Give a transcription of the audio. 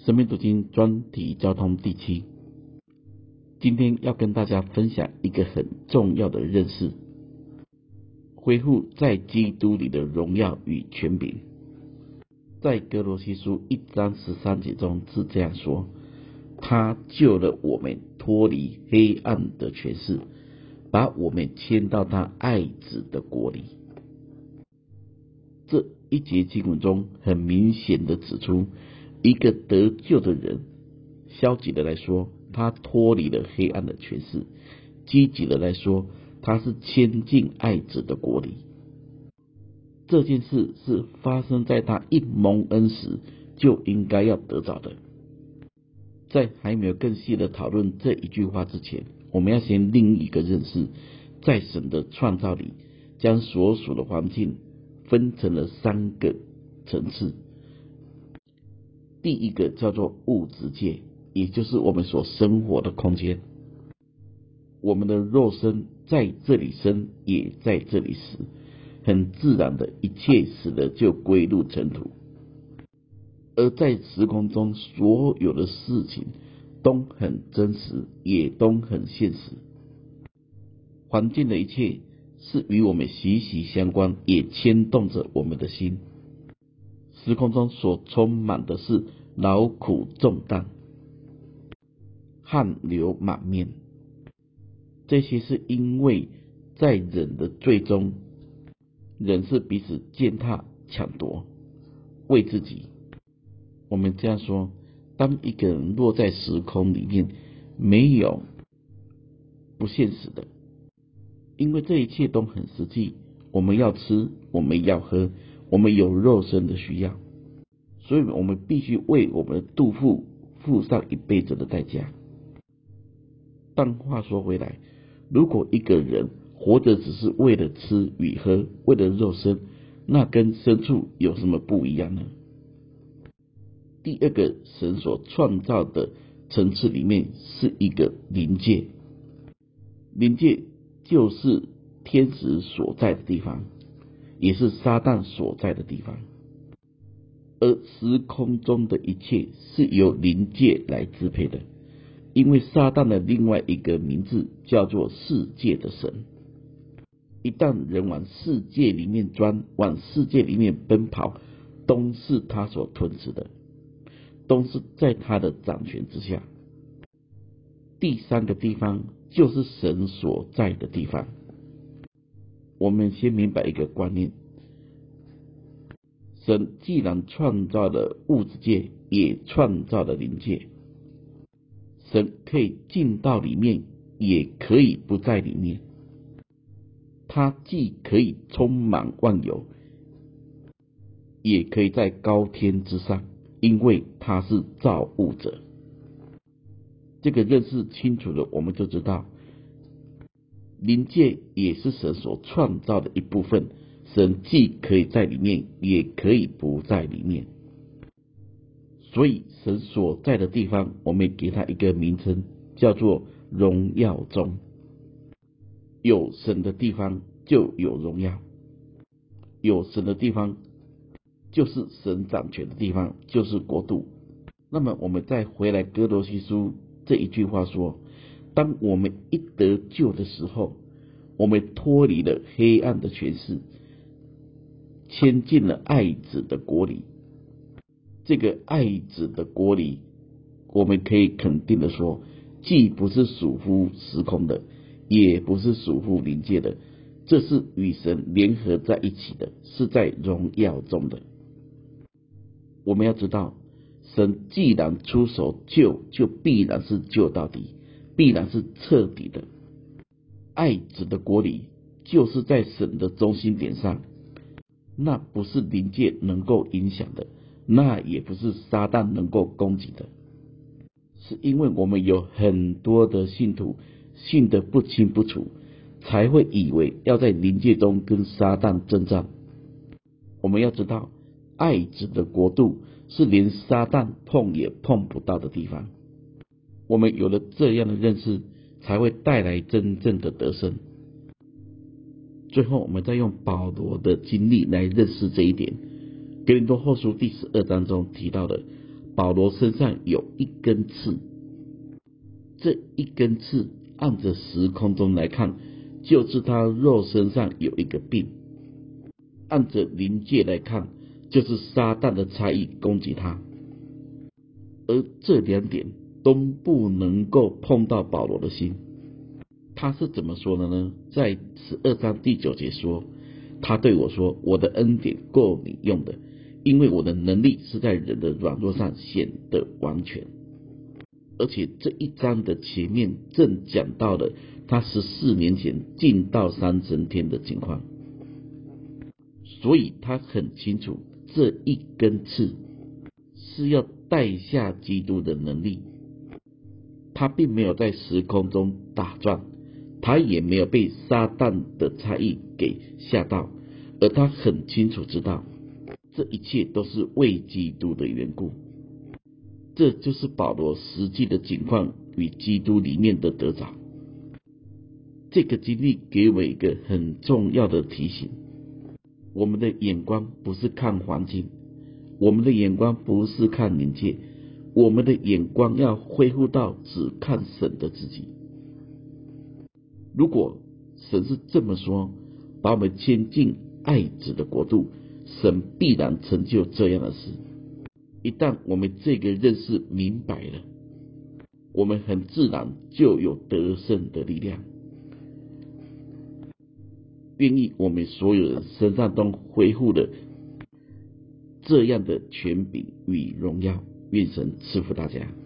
生命读经专题交通第7，今天要跟大家分享一个很重要的认识，恢复在基督里的荣耀与权柄。在哥罗西书1章13节中是这样说：他救了我们脱离黑暗的权势，把我们迁到他爱子的国里。这一节经文中很明显的指出，一个得救的人，消极的来说，他脱离了黑暗的权势；积极的来说，他是迁进爱子的国里。这件事是发生在他一蒙恩时就应该要得着的。在还没有更细的讨论这一句话之前，我们要先另一个认识，在神的创造里，将所属的环境分成了3个层次。第一个叫做物质界，也就是我们所生活的空间。我们的肉身在这里生，也在这里死，很自然的，一切死了就归入尘土。而在时空中所有的事情都很真实，也都很现实。环境的一切是与我们息息相关，也牵动着我们的心。时空中所充满的是劳苦重担，汗流满面，这些是因为在人的罪中，人是彼此践踏抢夺，为自己。我们这样说，当一个人落在时空里面，没有不现实的，因为这一切都很实际。我们要吃，我们要喝，我们有肉身的需要，所以我们必须为我们的肚腹付上一辈子的代价。但话说回来，如果一个人活着只是为了吃与喝，为了肉身，那跟牲畜有什么不一样呢？第二个神所创造的层次里面是一个灵界，灵界就是天使所在的地方，也是撒旦所在的地方。而时空中的一切是由灵界来支配的，因为撒旦的另外一个名字叫做世界的神。一旦人往世界里面钻，往世界里面奔跑，都是他所吞噬的，都是在他的掌权之下。第3个地方就是神所在的地方。我们先明白一个观念，神既然创造了物质界，也创造了灵界。神可以进到里面，也可以不在里面。他既可以充满万有，也可以在高天之上，因为他是造物者。这个认识清楚了，我们就知道灵界也是神所创造的一部分，神既可以在里面，也可以不在里面。所以神所在的地方，我们给他一个名称，叫做荣耀中。有神的地方就有荣耀，有神的地方就是神掌权的地方，就是国度。那么我们再回来哥罗西书这一句话说，当我们一得救的时候，我们脱离了黑暗的权势，迁进了爱子的国里。这个爱子的国里，我们可以肯定的说，既不是属乎时空的，也不是属乎灵界的，这是与神联合在一起的，是在荣耀中的。我们要知道，神既然出手救，就必然是救到底，必然是彻底的。爱子的国里就是在神的中心点上，那不是灵界能够影响的，那也不是撒旦能够攻击的。是因为我们有很多的信徒信得不清不楚，才会以为要在灵界中跟撒旦征战。我们要知道，爱子的国度是连撒旦碰也碰不到的地方。我们有了这样的认识，才会带来真正的得胜。最后我们再用保罗的经历来认识这一点。哥林多后书第12章中提到的， 保罗身上有一根刺，这一根刺按着时空中来看，就是他肉身上有一个病；按着灵界来看，就是撒旦的差役攻击他。而这两点都不能够碰到保罗的心。他是怎么说的呢？在12章第9节说，他对我说，我的恩典够你用的，因为我的能力是在人的软弱上显得完全。而且这一章的前面正讲到了他14年前进到3层天的情况，所以他很清楚这一根刺是要带下基督的能力。他并没有在时空中打转，他也没有被撒旦的差役给吓到，而他很清楚知道这一切都是为基督的缘故。这就是保罗实际的情况与基督里面的得着。这个经历给我一个很重要的提醒，我们的眼光不是看环境，我们的眼光不是看灵界，我们的眼光要恢复到只看神的自己。如果神是这么说，把我们牵进爱子的国度，神必然成就这样的事。一旦我们这个认识明白了，我们很自然就有得胜的力量。愿意我们所有人身上都恢复了这样的权柄与荣耀，愿神赐福大家。